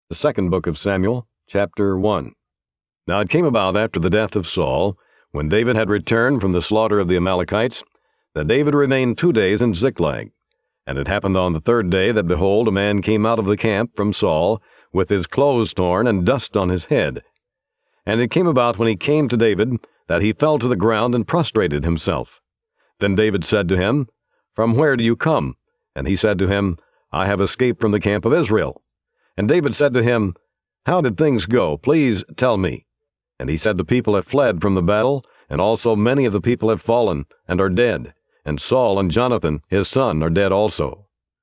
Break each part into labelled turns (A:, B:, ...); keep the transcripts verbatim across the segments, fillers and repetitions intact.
A: The second book of Samuel, chapter one. Now it came about after the death of Saul, when David had returned from the slaughter of the Amalekites, that David remained two days in Ziklag. And it happened on the third day that, behold, a man came out of the camp from Saul, with his clothes torn and dust on his head. And it came about when he came to David, that he fell to the ground and prostrated himself. Then David said to him, From where do you come? And he said to him, I have escaped from the camp of Israel. And David said to him, How did things go? Please tell me. And he said, The people have fled from the battle, and also many of the people have fallen, and are dead. And Saul and Jonathan, his son, are dead also.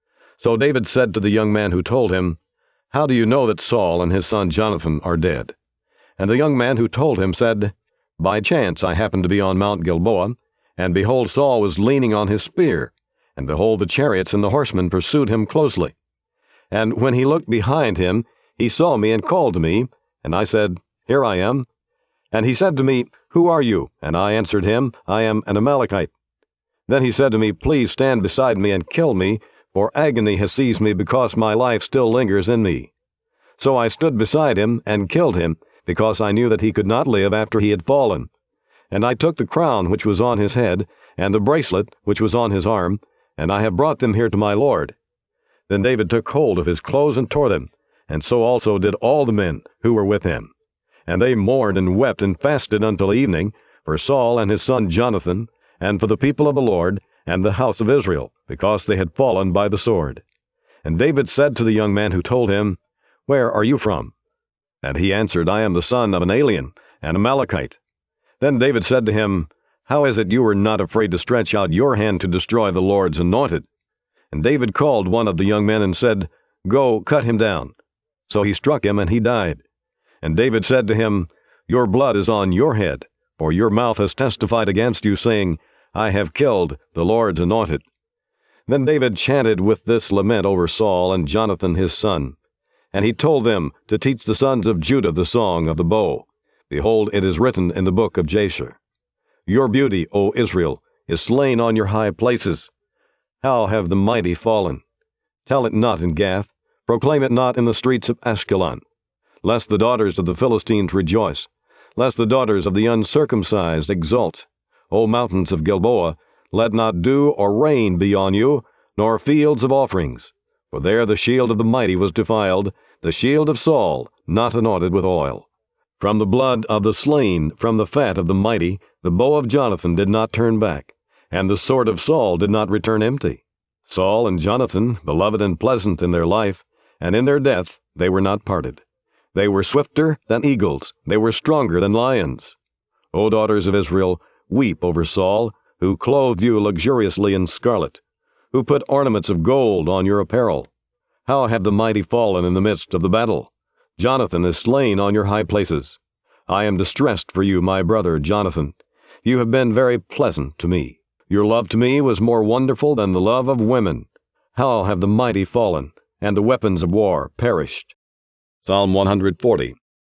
A: So David said to the young man who told him, How do you know that Saul and his son Jonathan are dead? And the young man who told him said, By chance I happened to be on Mount Gilboa, and behold, Saul was leaning on his spear, and behold, the chariots and the horsemen pursued him closely. And when he looked behind him, he saw me and called to me, and I said, Here I am. And he said to me, Who are you? And I answered him, I am an Amalekite. Then he said to me, Please stand beside me and kill me, for agony has seized me because my life still lingers in me. So I stood beside him and killed him, because I knew that he could not live after he had fallen. And I took the crown which was on his head, and the bracelet which was on his arm, and I have brought them here to my lord. Then David took hold of his clothes and tore them, and so also did all the men who were with him. And they mourned and wept and fasted until evening, for Saul and his son Jonathan, and for the people of the Lord, and the house of Israel, because they had fallen by the sword. And David said to the young man who told him, Where are you from? And he answered, I am the son of an alien, an Amalekite. Then David said to him, How is it you were not afraid to stretch out your hand to destroy the Lord's anointed? And David called one of the young men and said, Go, cut him down. So he struck him, and he died. And David said to him, Your blood is on your head, for your mouth has testified against you, saying, I have killed the Lord's anointed. Then David chanted with this lament over Saul and Jonathan his son. And he told them to teach the sons of Judah the song of the bow. Behold, it is written in the book of Jasher. Your beauty, O Israel, is slain on your high places. How have the mighty fallen? Tell it not in Gath, proclaim it not in the streets of Ashkelon, lest the daughters of the Philistines rejoice, lest the daughters of the uncircumcised exult. O mountains of Gilboa, let not dew or rain be on you, nor fields of offerings. For there the shield of the mighty was defiled, the shield of Saul, not anointed with oil. From the blood of the slain, from the fat of the mighty, the bow of Jonathan did not turn back, and the sword of Saul did not return empty. Saul and Jonathan, beloved and pleasant in their life, and in their death they were not parted. They were swifter than eagles, they were stronger than lions. O daughters of Israel, weep over Saul, who clothed you luxuriously in scarlet, who put ornaments of gold on your apparel. How have the mighty fallen in the midst of the battle? Jonathan is slain on your high places. I am distressed for you, my brother Jonathan. You have been very pleasant to me. Your love to me was more wonderful than the love of women. How have the mighty fallen, and the weapons of war perished? Psalm one hundred forty.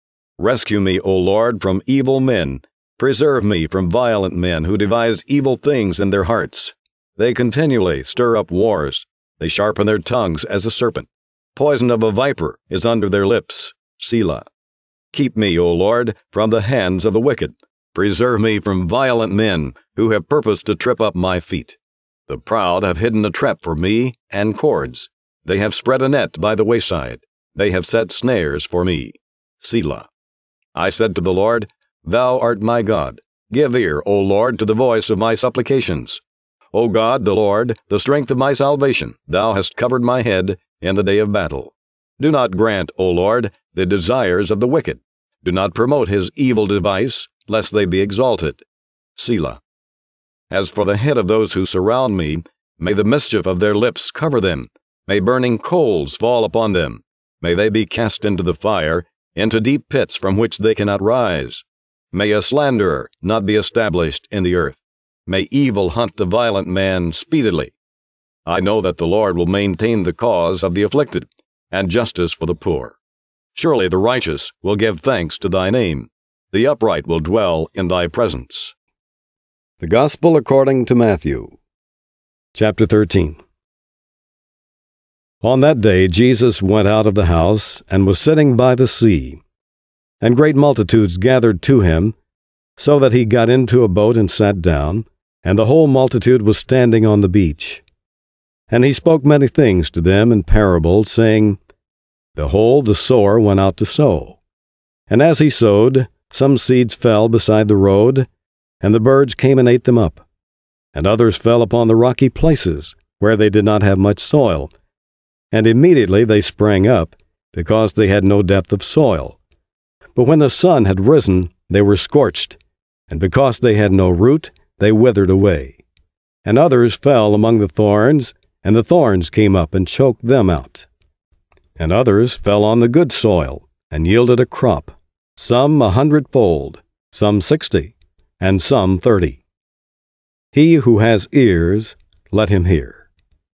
A: Rescue me, O Lord, from evil men. Preserve me from violent men who devise evil things in their hearts. They continually stir up wars. They sharpen their tongues as a serpent. Poison of a viper is under their lips. Selah. Keep me, O Lord, from the hands of the wicked. Preserve me from violent men who have purposed to trip up my feet. The proud have hidden a trap for me and cords. They have spread a net by the wayside. They have set snares for me. Selah. I said to the Lord, Thou art my God. Give ear, O Lord, to the voice of my supplications. O God, the Lord, the strength of my salvation, Thou hast covered my head in the day of battle. Do not grant, O Lord, the desires of the wicked. Do not promote his evil device, lest they be exalted. Selah. As for the head of those who surround me, may the mischief of their lips cover them. May burning coals fall upon them. May they be cast into the fire, into deep pits from which they cannot rise. May a slanderer not be established in the earth. May evil hunt the violent man speedily. I know that the Lord will maintain the cause of the afflicted, and justice for the poor. Surely the righteous will give thanks to thy name. The upright will dwell in thy presence. The Gospel according to Matthew, chapter thirteen.
B: On that day Jesus went out of the house, and was sitting by the sea. And great multitudes gathered to him, so that he got into a boat and sat down, and the whole multitude was standing on the beach. And he spoke many things to them in parables, saying, Behold, the sower went out to sow. And as he sowed, some seeds fell beside the road, and the birds came and ate them up. And others fell upon the rocky places, where they did not have much soil. And immediately they sprang up, because they had no depth of soil. But when the sun had risen, they were scorched, and because they had no root, they withered away. And others fell among the thorns, and the thorns came up and choked them out. And others fell on the good soil, and yielded a crop, some a hundredfold, some sixty, and some thirty. He who has ears, let him hear.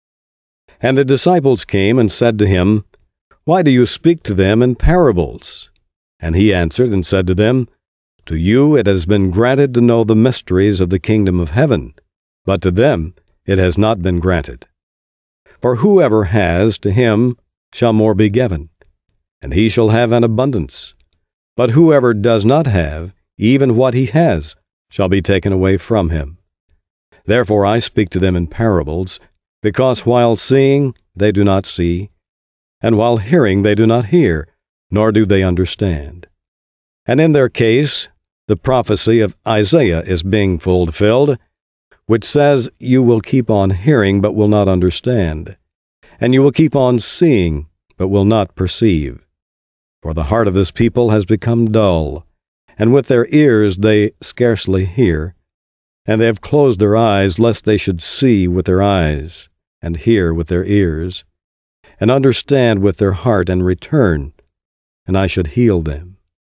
B: And the disciples came and said to him, Why do you speak to them in parables? And he answered and said to them, To you it has been granted to know the mysteries of the kingdom of heaven, but to them it has not been granted. For whoever has, to him shall more be given, and he shall have an abundance. But whoever does not have, even what he has, shall be taken away from him. Therefore I speak to them in parables, because while seeing they do not see, and while hearing they do not hear, nor do they understand. And in their case, the prophecy of Isaiah is being fulfilled, which says, You will keep on hearing, but will not understand, and you will keep on seeing, but will not perceive. For the heart of this people has become dull, and with their ears they scarcely hear, and they have closed their eyes, lest they should see with their eyes, and hear with their ears, and understand with their heart, and return, and I should heal them.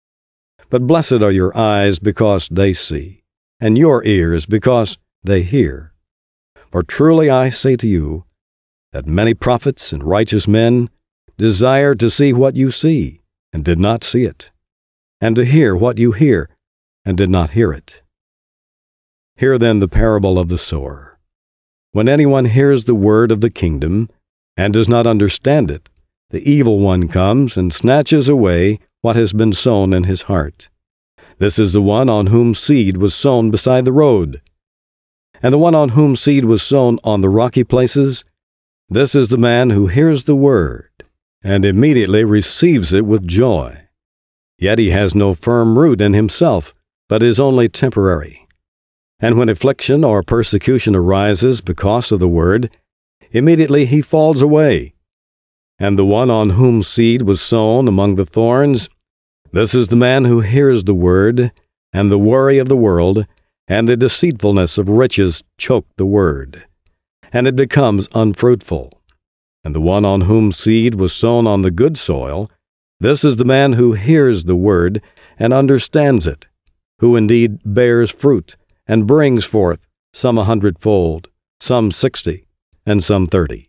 B: But blessed are your eyes, because they see, and your ears, because they hear. For truly I say to you, that many prophets and righteous men desired to see what you see, and did not see it, and to hear what you hear, and did not hear it. Hear then the parable of the sower. When anyone hears the word of the kingdom, and does not understand it, the evil one comes and snatches away what has been sown in his heart. This is the one on whom seed was sown beside the road. And the one on whom seed was sown on the rocky places, this is the man who hears the word, and immediately receives it with joy. Yet he has no firm root in himself, but is only temporary. And when affliction or persecution arises because of the word, immediately he falls away. And the one on whom seed was sown among the thorns, this is the man who hears the word, and the worry of the world, and the deceitfulness of riches choke the word, and it becomes unfruitful. And the one on whom seed was sown on the good soil, this is the man who hears the word and understands it, who indeed bears fruit, and brings forth some a hundredfold, some sixty, and some thirty.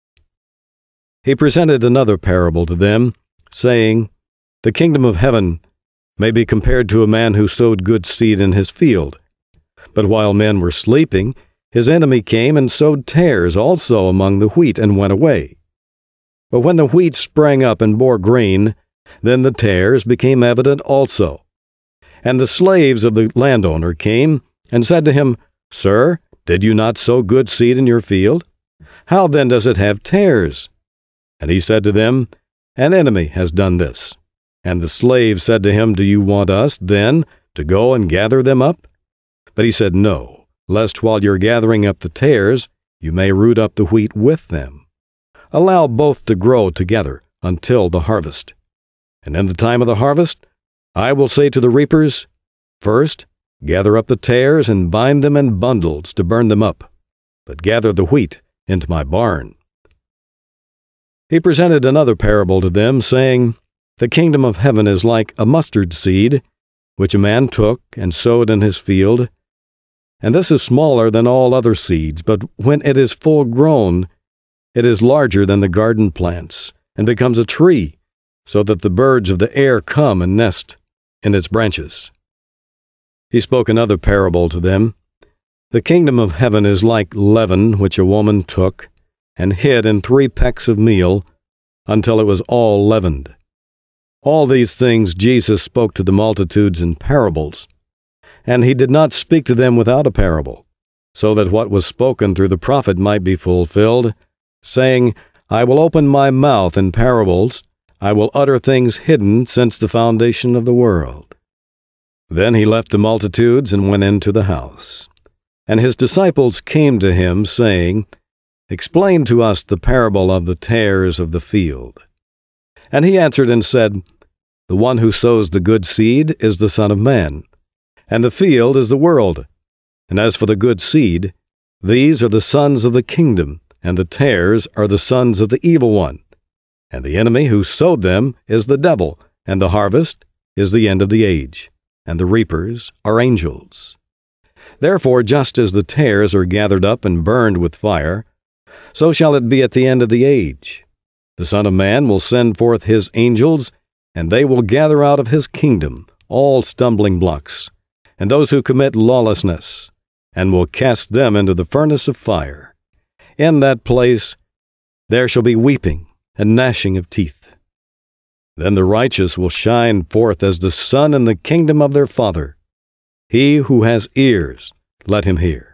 B: He presented another parable to them, saying, The kingdom of heaven may be compared to a man who sowed good seed in his field. But while men were sleeping, his enemy came and sowed tares also among the wheat, and went away. But when the wheat sprang up and bore grain, then the tares became evident also. And the slaves of the landowner came and said to him, Sir, did you not sow good seed in your field? How then does it have tares? And he said to them, An enemy has done this. And the slave said to him, Do you want us, then, to go and gather them up? But he said, No, lest while you're gathering up the tares, you may root up the wheat with them. Allow both to grow together until the harvest. And in the time of the harvest, I will say to the reapers, First, gather up the tares and bind them in bundles to burn them up, but gather the wheat into my barn. He presented another parable to them, saying, The kingdom of heaven is like a mustard seed, which a man took and sowed in his field. And this is smaller than all other seeds, but when it is full grown, it is larger than the garden plants, and becomes a tree, so that the birds of the air come and nest in its branches. He spoke another parable to them. The kingdom of heaven is like leaven which a woman took and hid in three pecks of meal, until it was all leavened. All these things Jesus spoke to the multitudes in parables, and he did not speak to them without a parable, so that what was spoken through the prophet might be fulfilled, saying, I will open my mouth in parables, I will utter things hidden since the foundation of the world. Then he left the multitudes and went into the house. And his disciples came to him, saying, Explain to us the parable of the tares of the field. And he answered and said, The one who sows the good seed is the Son of Man, and the field is the world. And as for the good seed, these are the sons of the kingdom, and the tares are the sons of the evil one. And the enemy who sowed them is the devil, and the harvest is the end of the age, and the reapers are angels. Therefore, just as the tares are gathered up and burned with fire, so shall it be at the end of the age. The Son of Man will send forth his angels, and they will gather out of his kingdom all stumbling blocks, and those who commit lawlessness, and will cast them into the furnace of fire. In that place there shall be weeping and gnashing of teeth. Then the righteous will shine forth as the sun in the kingdom of their Father. He who has ears, let him hear.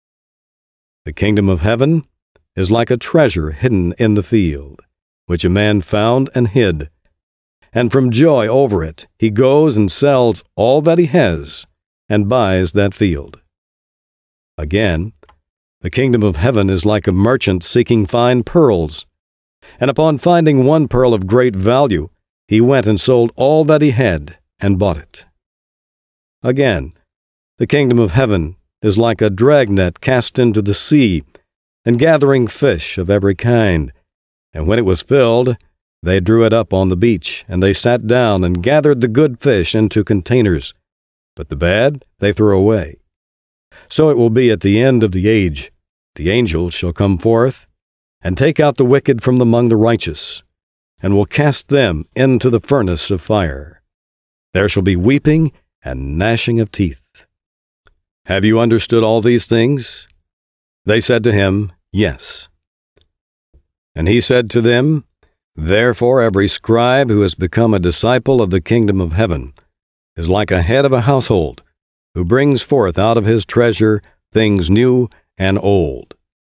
B: The kingdom of heaven is like a treasure hidden in the field, which a man found and hid. And from joy over it he goes and sells all that he has, and buys that field. Again, the kingdom of heaven is like a merchant seeking fine pearls. And upon finding one pearl of great value, he went and sold all that he had, and bought it. Again, the kingdom of heaven is like a dragnet cast into the sea, and gathering fish of every kind. And when it was filled, they drew it up on the beach, and they sat down and gathered the good fish into containers, but the bad they threw away. So it will be at the end of the age. The angels shall come forth, and take out the wicked from among the righteous, and will cast them into the furnace of fire. There shall be weeping and gnashing of teeth. Have you understood all these things? They said to him, Yes. And he said to them, Therefore every scribe who has become a disciple of the kingdom of heaven is like a head of a household, who brings forth out of his treasure things new and old.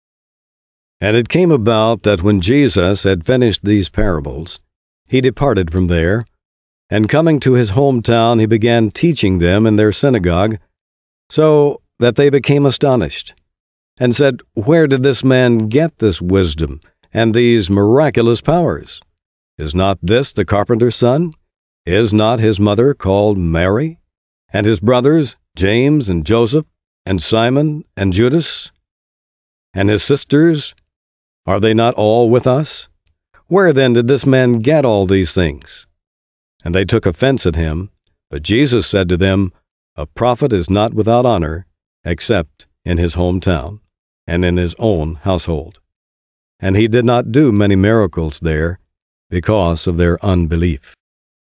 B: And it came about that when Jesus had finished these parables, he departed from there, and coming to his hometown he began teaching them in their synagogue, so that they became astonished, and said, Where did this man get this wisdom and these miraculous powers? Is not this the carpenter's son? Is not his mother called Mary? And his brothers, James and Joseph, and Simon and Judas? And his sisters, are they not all with us? Where then did this man get all these things? And they took offense at him. But Jesus said to them, A prophet is not without honor, except in his hometown, and in his own household. And he did not do many miracles there, because of their unbelief.